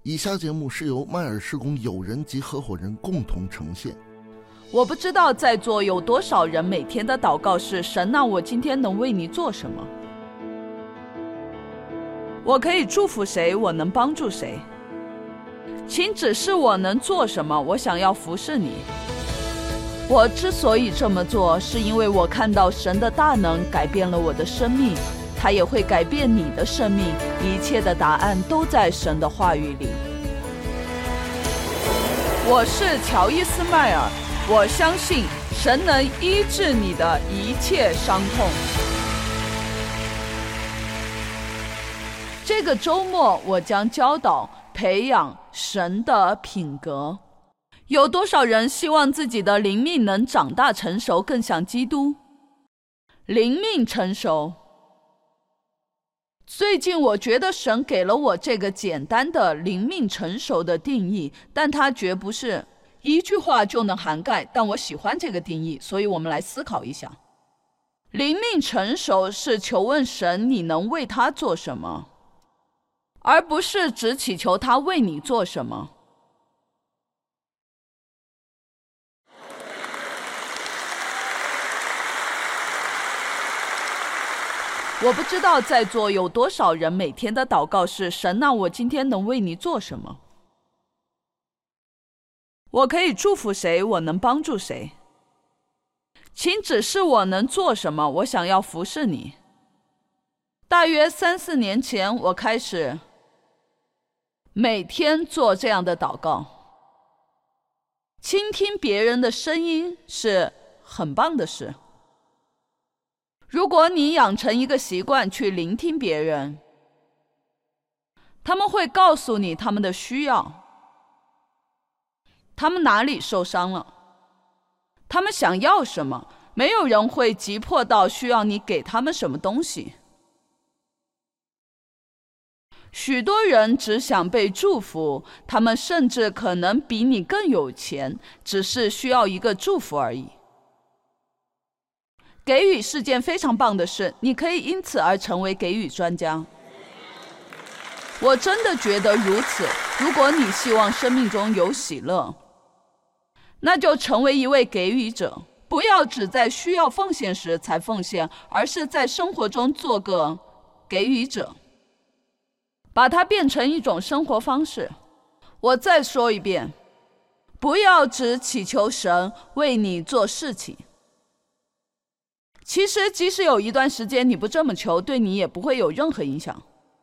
以下节目是由麦尔施工友人及合伙人共同呈现。 我不知道在座有多少人每天的祷告是：神啊，我今天能为你做什么？我可以祝福谁？我能帮助谁？请指示我能做什么？我想要服侍你。我之所以这么做，是因为我看到神的大能改变了我的生命，他也会改变你的生命。一切的答案都在神的话语里。我是乔伊斯迈尔，我相信神能医治你的一切伤痛。这个周末我将教导培养神的品格。有多少人希望自己的灵命能长大成熟，更像基督？灵命成熟。最近我觉得神给了我这个简单的灵命成熟的定义，但它绝不是一句话就能涵盖，但我喜欢这个定义，所以我们来思考一下。灵命成熟是求问神你能为他做什么，而不是只祈求他为你做什么。我不知道在座有多少人每天的祷告是：神啊，我今天能为你做什么？我可以祝福谁？我能帮助谁？请指示我能做什么？我想要服侍你。大约3-4年前，我开始每天做这样的祷告。倾听别人的声音是很棒的事。如果你养成一个习惯去聆听别人，他们会告诉你他们的需要，他们哪里受伤了，他们想要什么。没有人会急迫到需要你给他们什么东西。许多人只想被祝福，他们甚至可能比你更有钱，只是需要一个祝福而已。给予是件非常棒的事，你可以因此而成为给予专家。我真的觉得如此。如果你希望生命中有喜乐，那就成为一位给予者，不要只在需要奉献时才奉献，而是在生活中做个给予者，把它变成一种生活方式。我再说一遍，不要只祈求神为你做事情。其实即使有一段时间你不这么求，对你也不会有任何影响。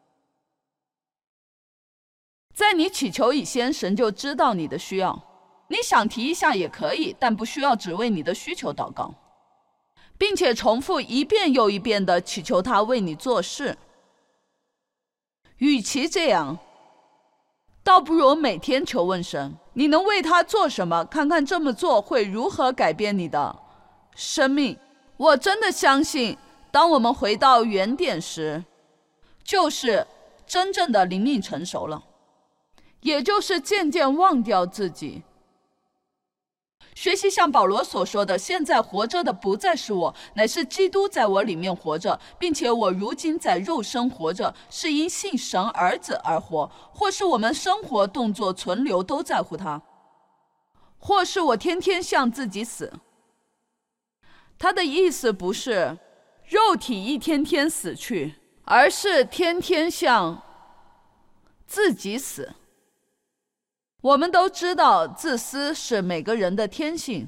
在你祈求以前，神就知道你的需要。你想提一下也可以，但不需要只为你的需求祷告，并且重复一遍又一遍地祈求他为你做事。与其这样，倒不如每天求问神你能为他做什么，看看这么做会如何改变你的生命。我真的相信，当我们回到原点时，就是真正的灵命成熟了，也就是渐渐忘掉自己。学习像保罗所说的，现在活着的不再是我，乃是基督在我里面活着，并且我如今在肉身活着，是因信神儿子而活。或是我们生活动作存留都在乎他，或是我天天向自己死。他的意思不是肉体一天天死去，而是天天向自己死。我们都知道自私是每个人的天性。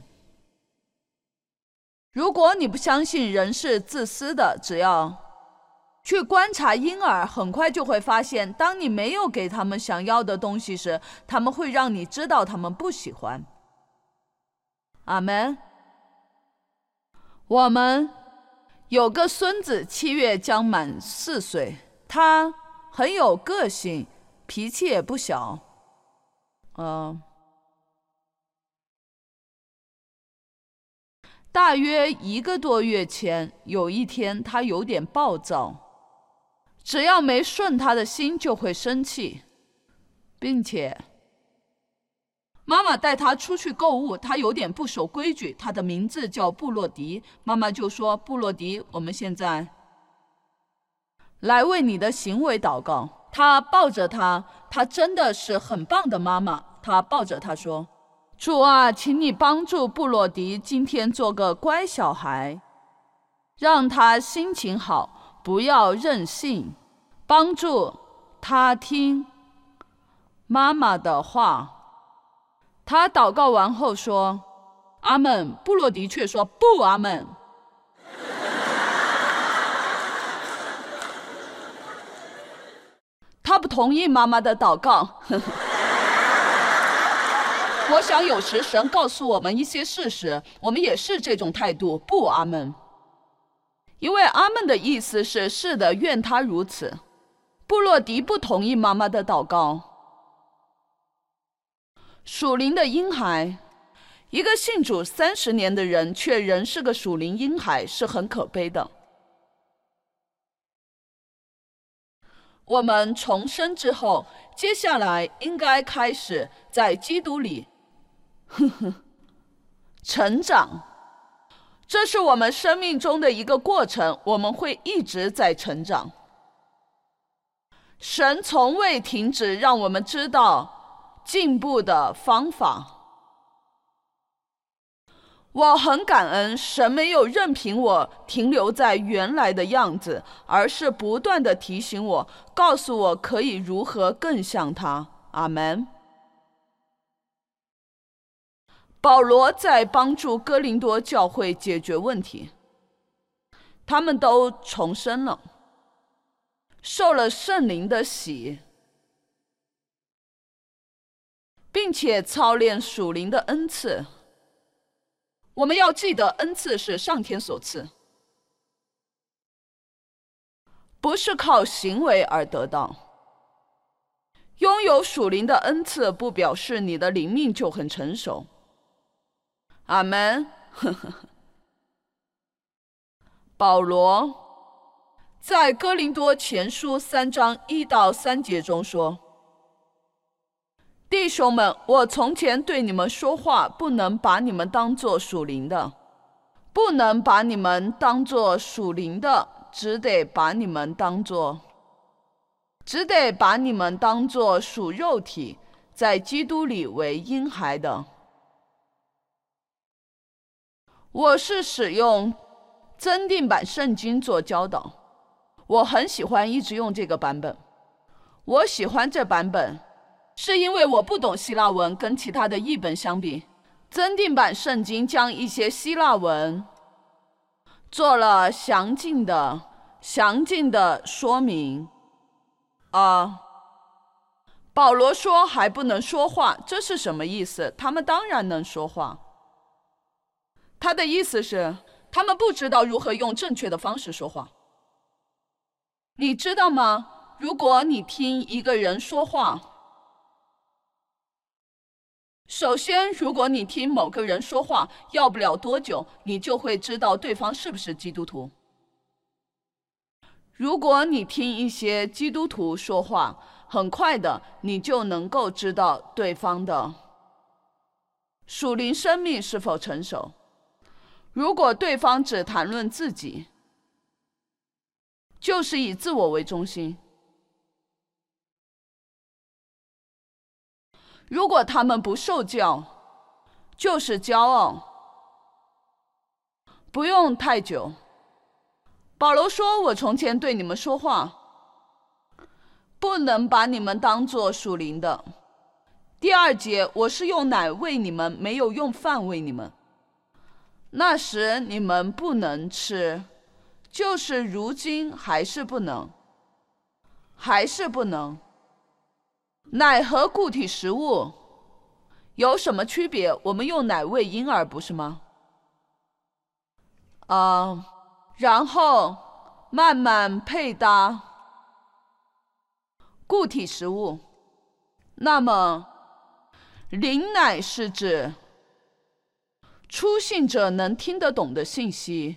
如果你不相信人是自私的，只要去观察婴儿，很快就会发现，当你没有给他们想要的东西时，他们会让你知道他们不喜欢。阿们。我们有个孙子7月将满4岁，他很有个性，脾气也不小。大约1个多月前，有一天他有点暴躁，只要没顺他的心就会生气，并且妈妈带他出去购物，他有点不守规矩，他的名字叫布洛迪。妈妈就说：布洛迪，我们现在来为你的行为祷告。 他抱着她，她真的是很棒的妈妈。他抱着她说：主啊，请你帮助布洛迪今天做个乖小孩，让他心情好，不要任性，帮助他听妈妈的话。他祷告完后说：阿们。布洛迪却说：不，阿们。他不同意妈妈的祷告。我想有时神告诉我们一些事实，我们也是这种态度，不，阿们。因为阿们的意思是是的，愿他如此。布洛迪不同意妈妈的祷告。属灵的婴孩，一个信主30年的人却仍是个属灵婴孩，是很可悲的。我们重生之后，接下来应该开始在基督里成长，这是我们生命中的一个过程，我们会一直在成长。神从未停止让我们知道进步的方法。我很感恩神没有任凭我停留在原来的样子，而是不断地提醒我，告诉我可以如何更像他。阿们。保罗在帮助哥林多教会解决问题，他们都重生了，受了圣灵的洗，并且操练属灵的恩赐。我们要记得，恩赐是上天所赐，不是靠行为而得到。拥有属灵的恩赐，不表示你的灵命就很成熟。阿们。保罗在哥林多前书3章1到3节中说：弟兄们，我从前对你们说话，不能把你们当作属灵的，不能把你们当作属灵的，只得把你们当作属肉体，在基督里为婴孩的。我是使用增订版圣经做教导，我很喜欢一直用这个版本。我喜欢这版本是因为我不懂希腊文，跟其他的译本相比，增订版圣经将一些希腊文做了详尽的说明。保罗说还不能说话，这是什么意思？他们当然能说话。他的意思是，他们不知道如何用正确的方式说话。你知道吗？如果你听一个人说话，首先，如果你听某个人说话，要不了多久，你就会知道对方是不是基督徒。如果你听一些基督徒说话，很快的，你就能够知道对方的属灵生命是否成熟。如果对方只谈论自己，就是以自我为中心。如果他们不受教，就是骄傲。不用太久。保罗说，我从前对你们说话，不能把你们当作属灵的。第2节，我是用奶喂你们，没有用饭喂你们。那时你们不能吃，就是如今还是不能。奶和固体食物有什么区别？我们用奶喂婴儿，不是吗？然后慢慢配搭固体食物。那么灵奶是指初信者能听得懂的信息，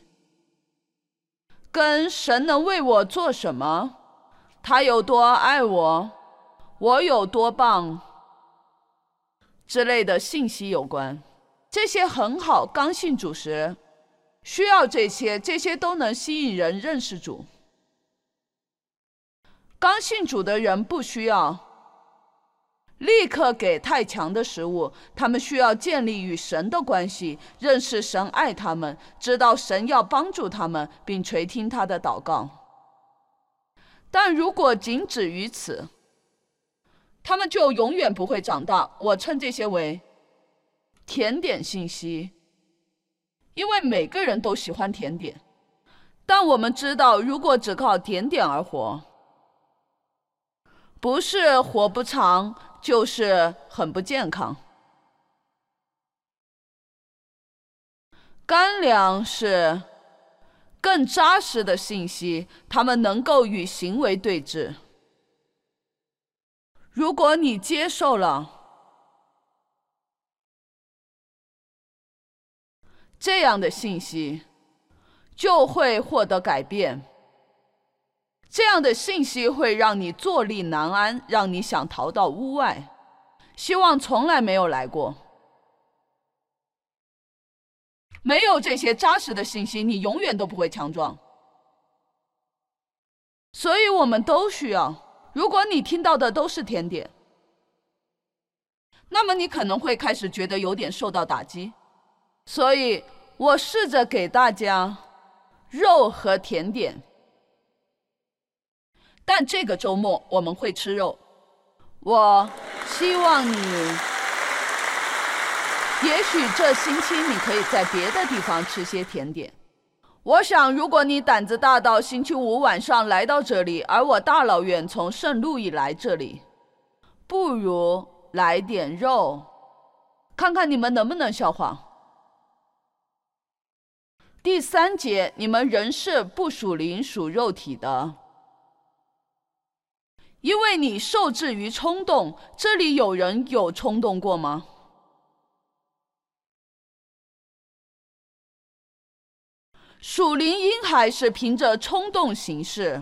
跟神能为我做什么，他有多爱我，我有多棒之类的信息有关。这些很好，刚信主时需要这些都能吸引人认识主。 刚信主的人不需要立刻给太强的食物，他们需要建立与神的关系，认识神爱他们，知道神要帮助他们，并垂听他的祷告。但如果仅止于此，他们就永远不会长大。我称这些为甜点信息，因为每个人都喜欢甜点。但我们知道，如果只靠甜点而活，不是活不长，就是很不健康。干粮是更扎实的信息，它们能够与行为对峙。如果你接受了这样的信息，就会获得改变。这样的信息会让你坐立难安，让你想逃到屋外，希望从来没有来过。没有这些扎实的信息，你永远都不会强壮。所以我们都需要。如果你听到的都是甜点，那么你可能会开始觉得有点受到打击。所以我试着给大家肉和甜点，但这个周末我们会吃肉。我希望你，也许这星期你可以在别的地方吃些甜点。我想，如果你胆子大到星期五晚上来到这里，而我大老远从圣路易来这里，不如来点肉，看看你们能不能消化。第3节，你们人是不属灵属肉体的，因为你受制于冲动。这里有人有冲动过吗？属灵婴孩是凭着冲动行事，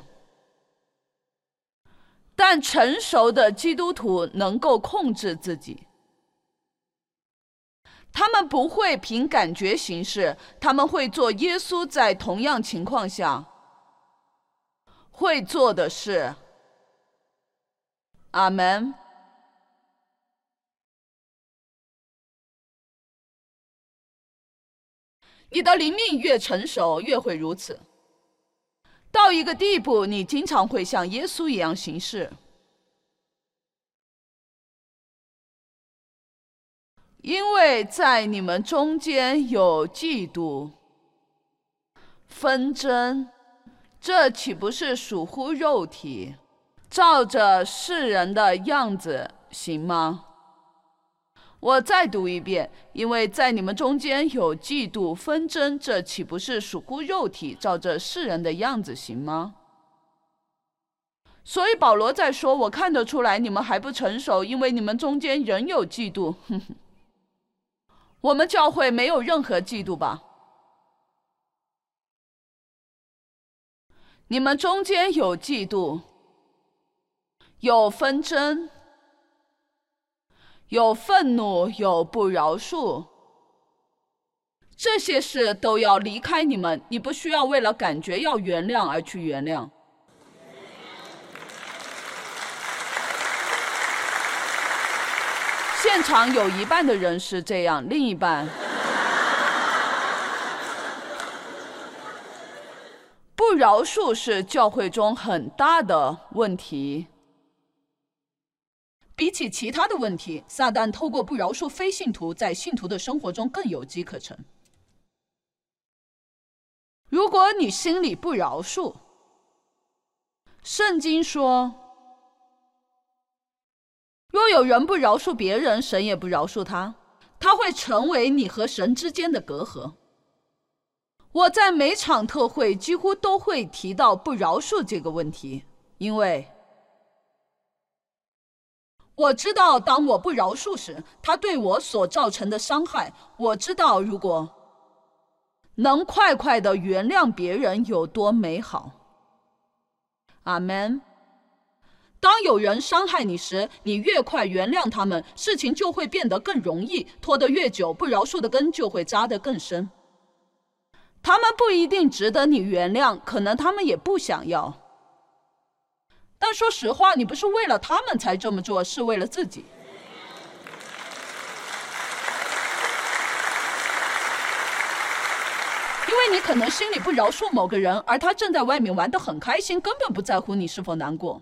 但成熟的基督徒能够控制自己。他们不会凭感觉行事，他们会做耶稣在同样情况下会做的事。阿们。你的灵命越成熟，越会如此。到一个地步，你经常会像耶稣一样行事。因为在你们中间有嫉妒、纷争，这岂不是属乎肉体，照着世人的样子行吗？我再读一遍，因为在你们中间有嫉妒纷争，这岂不是属乎肉体，照着世人的样子行吗？所以保罗在说，我看得出来你们还不成熟，因为你们中间仍有嫉妒。我们教会没有任何嫉妒吧？你们中间有嫉妒，有纷争，有愤怒，有不饶恕，这些事都要离开你们。你不需要为了感觉要原谅而去原谅。现场有一半的人是这样，另一半不饶恕是教会中很大的问题。比起其他的问题，撒旦透过不饶恕非信徒，在信徒的生活中更有机可乘。如果你心里不饶恕，圣经说，若有人不饶恕别人，神也不饶恕他，他会成为你和神之间的隔阂。我在每场特会几乎都会提到不饶恕这个问题，因为我知道当我不饶恕时，他对我所造成的伤害。我知道如果能快快地原谅别人有多美好。阿们。当有人伤害你时，你越快原谅他们，事情就会变得更容易，拖得越久，不饶恕的根就会扎得更深。他们不一定值得你原谅，可能他们也不想要。 但说实话，你不是为了他们才这么做，是为了自己。因为你可能心里不饶恕某个人，而他正在外面玩得很开心，根本不在乎你是否难过。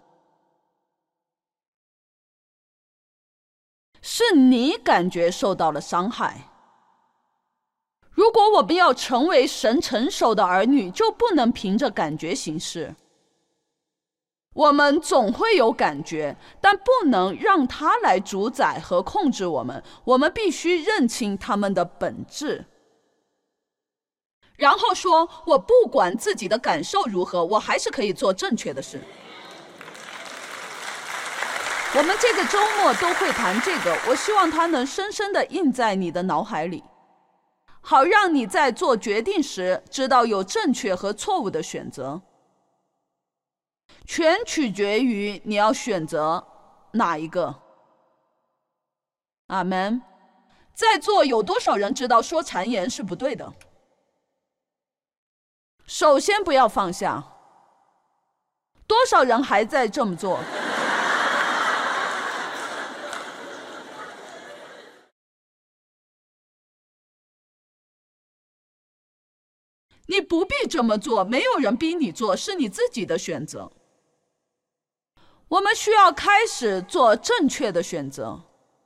是你感觉受到了伤害。如果我们要成为神成熟的儿女，就不能凭着感觉行事。我们总会有感觉，但不能让它来主宰和控制我们。我们必须认清它们的本质，然后说，我不管自己的感受如何，我还是可以做正确的事。我们这个周末都会谈这个，我希望它能深深地印在你的脑海里，好让你在做决定时知道有正确和错误的选择，全取决于你要选择哪一个。阿们。在座有多少人知道说谗言是不对的？首先不要放下。多少人还在这么做？你不必这么做，没有人逼你做，是你自己的选择。我们需要开始做正确的选择。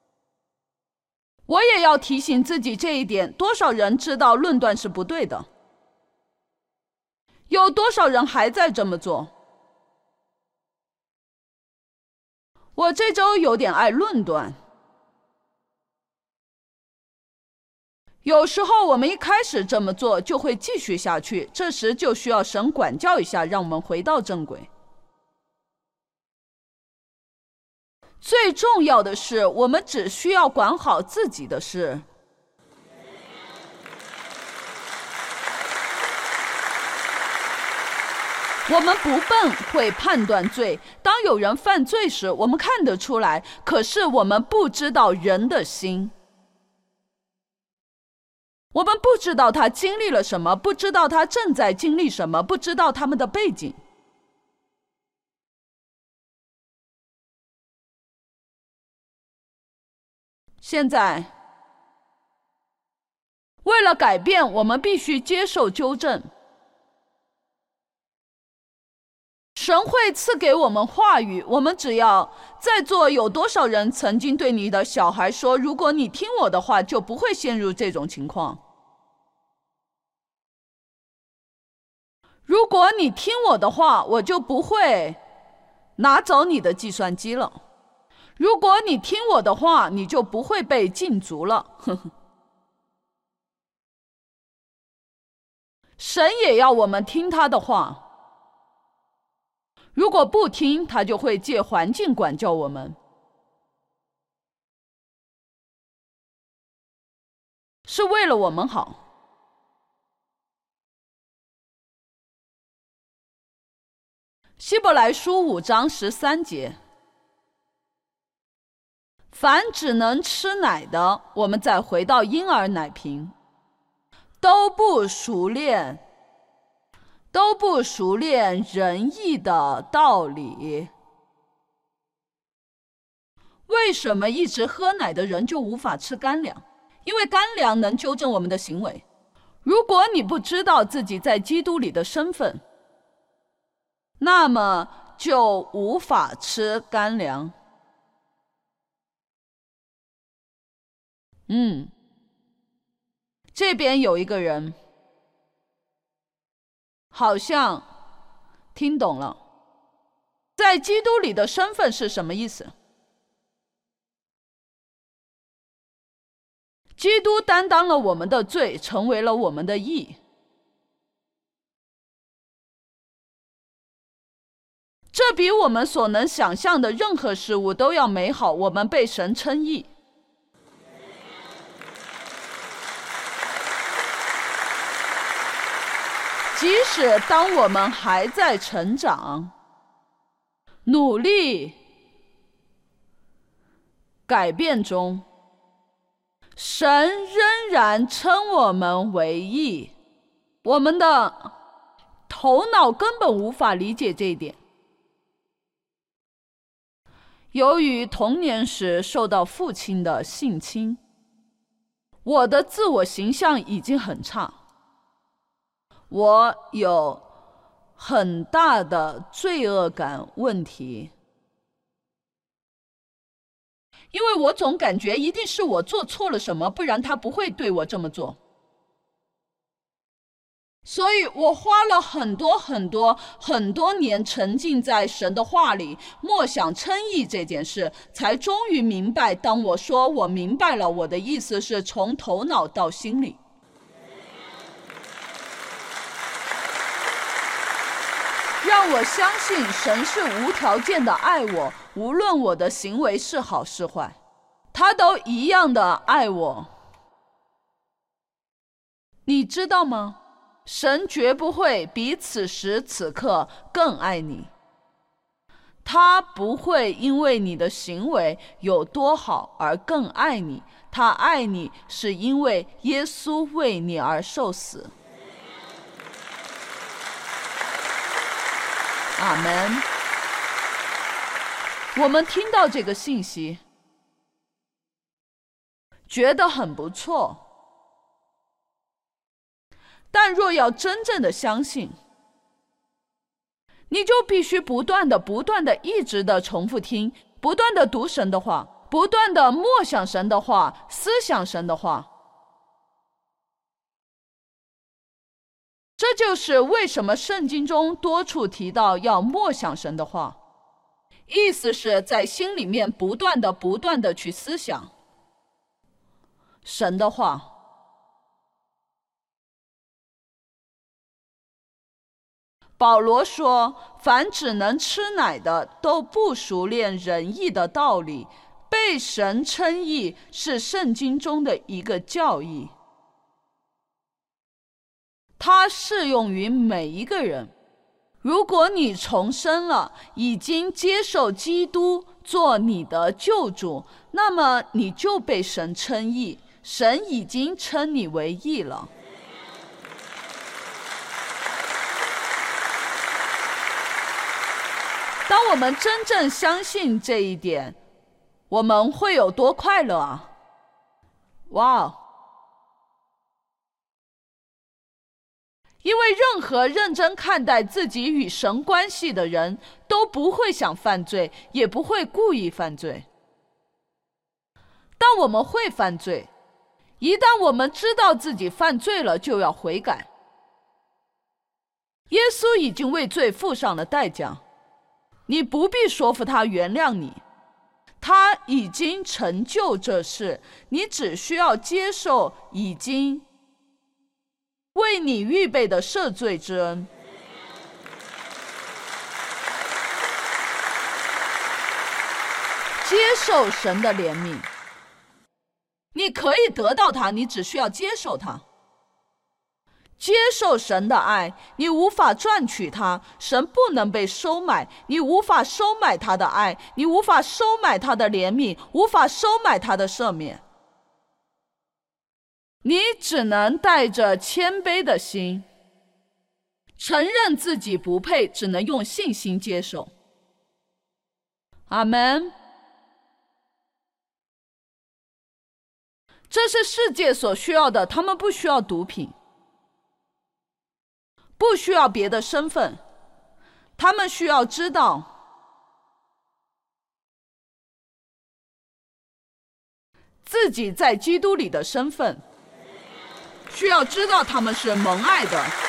我也要提醒自己这一点，多少人知道论断是不对的？有多少人还在这么做？我这周有点爱论断。有时候我们一开始这么做就会继续下去，这时就需要神管教一下，让我们回到正轨。最重要的是，我们只需要管好自己的事。我们不笨，会判断罪。当有人犯罪时，我们看得出来，可是我们不知道人的心。我们不知道他经历了什么，不知道他正在经历什么，不知道他们的背景。现在，为了改变，我们必须接受纠正。神会赐给我们话语，我们只要在座有多少人曾经对你的小孩说，如果你听我的话，就不会陷入这种情况。如果你听我的话，我就不会拿走你的计算机了。如果你听我的话，你就不会被禁足了。神也要我们听他的话。如果不听，他就会借环境管教我们。是为了我们好。希伯来书5章13节，凡只能吃奶的，我们再回到婴儿奶瓶，都不熟练仁义的道理。为什么一直喝奶的人就无法吃干粮？因为干粮能纠正我们的行为。如果你不知道自己在基督里的身份，那么就无法吃干粮。这边有一个人好像听懂了，在基督里的身份是什么意思？基督担当了我们的罪，成为了我们的义。这比我们所能想象的任何事物都要美好，我们被神称义。即使当我们还在成长、努力、改变中，神仍然称我们为义。我们的头脑根本无法理解这一点。 由于童年时受到父亲的性侵，我的自我形象已经很差，我有很大的罪恶感问题，因为我总感觉一定是我做错了什么，不然他不会对我这么做。所以我花了很多年沉浸在神的话里，默想称义这件事，才终于明白，当我说我明白了，我的意思是从头脑到心里。让我相信神是无条件的爱我，无论我的行为是好是坏，他都一样的爱我。你知道吗？神绝不会比此时此刻更爱你，他不会因为你的行为有多好而更爱你，他爱你是因为耶稣为你而受死。阿们。我们听到这个信息，觉得很不错。但若要真正的相信，你就必须不断的一直的重复听，不断的读神的话，不断的默想神的话，思想神的话。这就是为什么圣经中多处提到要默想神的话，意思是在心里面不断的去思想神的话。保罗说，凡只能吃奶的都不熟练仁义的道理，被神称义是圣经中的一个教义，它适用于每一个人。如果你重生了，已经接受基督做你的救主，那么你就被神称义，神已经称你为义了。当我们真正相信这一点，我们会有多快乐啊！哇！因为任何认真看待自己与神关系的人都不会想犯罪，也不会故意犯罪。但我们会犯罪，一旦我们知道自己犯罪了，就要悔改。耶稣已经为罪付上了代价，你不必说服他原谅你，他已经成就这事，你只需要接受已经为你预备的赦罪之恩。接受神的怜悯，你可以得到它，你只需要接受它。接受神的爱，你无法赚取它，神不能被收买，你无法收买他的爱，你无法收买他的怜悯，无法收买他的赦免。你只能带着谦卑的心，承认自己不配，只能用信心接受。阿们。这是世界所需要的，他们不需要毒品，不需要别的身份，他们需要知道自己在基督里的身份，需要知道他们是蒙爱的。